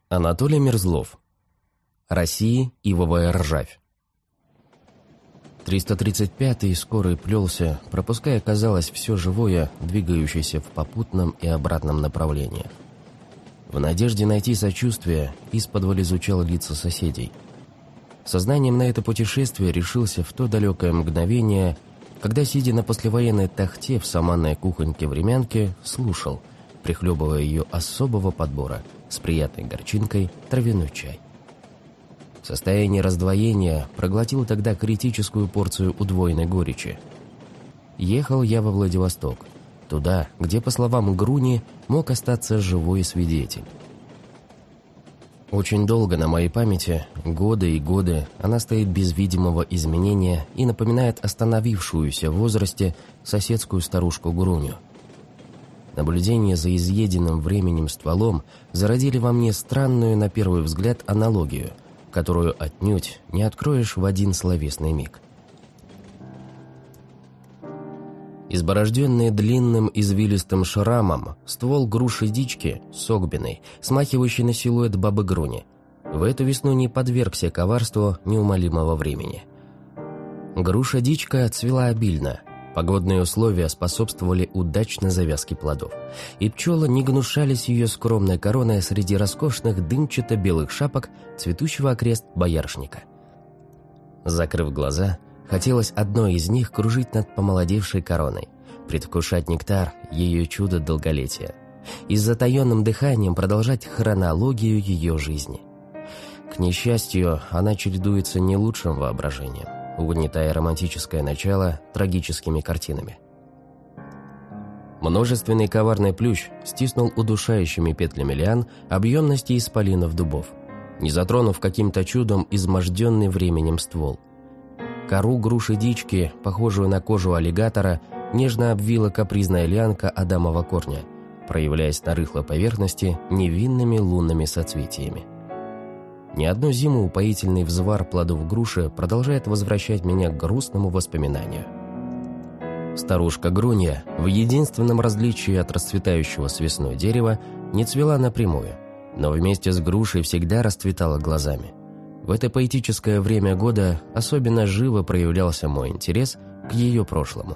Анатолий Мерзлов. России ивовая ржавь. 335-й скорый плелся, пропуская, казалось, все живое, двигающееся в попутном и обратном направлениях. В надежде найти сочувствие, исподволь изучал лица соседей. Сознанием на это путешествие решился в то далекое мгновение, когда, сидя на послевоенной тахте в саманной кухоньке-времянке, слушал, прихлебывая ее особого подбора, с приятной горчинкой, травяной чай. Состояние раздвоения проглотил тогда критическую порцию удвоенной горечи. Ехал я во Владивосток, туда, где, по словам Груни, мог остаться живой свидетель. Очень долго на моей памяти, годы и годы, она стоит без видимого изменения и напоминает остановившуюся в возрасте соседскую старушку Груню. Наблюдения за изъеденным временем стволом зародили во мне странную, на первый взгляд, аналогию, которую отнюдь не откроешь в один словесный миг. Изборожденный длинным извилистым шрамом, ствол груши-дички, согбенный, смахивающий на силуэт бабы Груни, в эту весну не подвергся коварству неумолимого времени. Груша-дичка цвела обильно, погодные условия способствовали удачной завязке плодов, и пчелы не гнушались ее скромной короной среди роскошных дымчато-белых шапок цветущего окрест боярышника. Закрыв глаза, хотелось одной из них кружить над помолодевшей короной, предвкушать нектар ее чуда долголетия и с затаенным дыханием продолжать хронологию ее жизни. К несчастью, она чередуется не лучшим воображением, угнетая романтическое начало трагическими картинами. Множественный коварный плющ стиснул удушающими петлями лиан объемности исполинов дубов, не затронув каким-то чудом изможденный временем ствол. Кору груши-дички, похожую на кожу аллигатора, нежно обвила капризная лианка адамова корня, проявляясь на рыхлой поверхности невинными лунными соцветиями. Не одну зиму упоительный взвар плодов груши продолжает возвращать меня к грустному воспоминанию. Старушка Грунья, в единственном различии от расцветающего с весной дерева, не цвела напрямую, но вместе с грушей всегда расцветала глазами. В это поэтическое время года особенно живо проявлялся мой интерес к ее прошлому.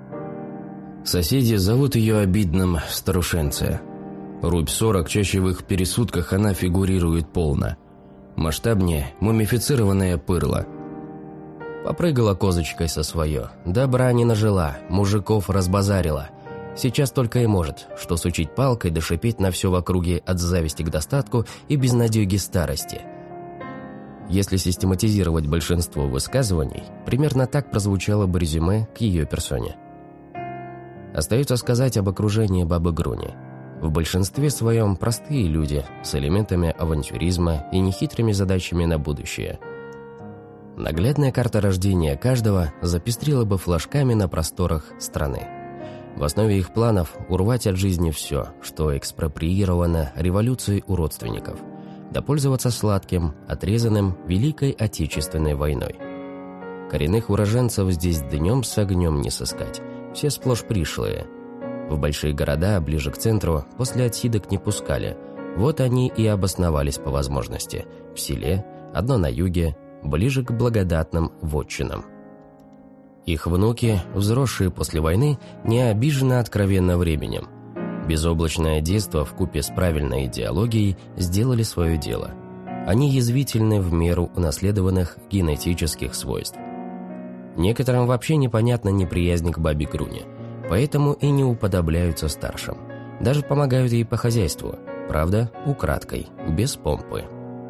Соседи зовут ее обидным старушенце. Рубь 40, чаще в их пересудках она фигурирует полно. Масштабнее мумифицированная пырла. Попрыгала козочкой со свое, добра не нажила, мужиков разбазарила. Сейчас только и может, что сучить палкой да шипеть на все в округе от зависти к достатку и безнадеги старости. Если систематизировать большинство высказываний, примерно так прозвучало бы резюме к ее персоне. Остается сказать об окружении бабы Груни. В большинстве своем простые люди с элементами авантюризма и нехитрыми задачами на будущее. Наглядная карта рождения каждого запестрила бы флажками на просторах страны. В основе их планов урвать от жизни все, что экспроприировано революцией у родственников, да пользоваться сладким, отрезанным Великой Отечественной войной. Коренных уроженцев здесь днем с огнем не сыскать, все сплошь пришлые. В большие города, ближе к центру, после отсидок не пускали. Вот они и обосновались по возможности. В селе, одно на юге, ближе к благодатным вотчинам. Их внуки, взросшие после войны, не обижены откровенно временем. Безоблачное детство вкупе с правильной идеологией сделали свое дело. Они язвительны в меру унаследованных генетических свойств. Некоторым вообще непонятна неприязнь к бабе Груне, поэтому и не уподобляются старшим. Даже помогают ей по хозяйству, правда, украдкой, без помпы.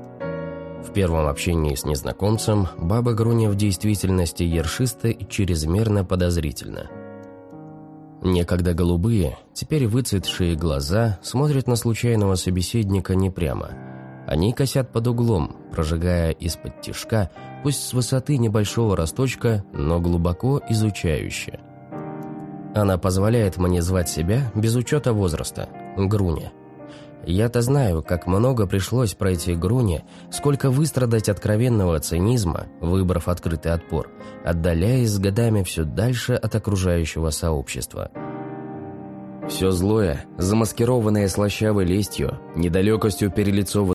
В первом общении с незнакомцем баба Груня в действительности ершиста и чрезмерно подозрительна. Некогда голубые, теперь выцветшие глаза смотрят на случайного собеседника не прямо. Они косят под углом, прожигая из-под тишка, пусть с высоты небольшого росточка, но глубоко изучающе. Она позволяет мне звать себя без учета возраста – Груня. Я-то знаю, как много пришлось пройти Груне, сколько выстрадать откровенного цинизма, выбрав открытый отпор, отдаляясь с годами все дальше от окружающего сообщества. Все злое, замаскированное слащавой лестью, недалекостью перелицованной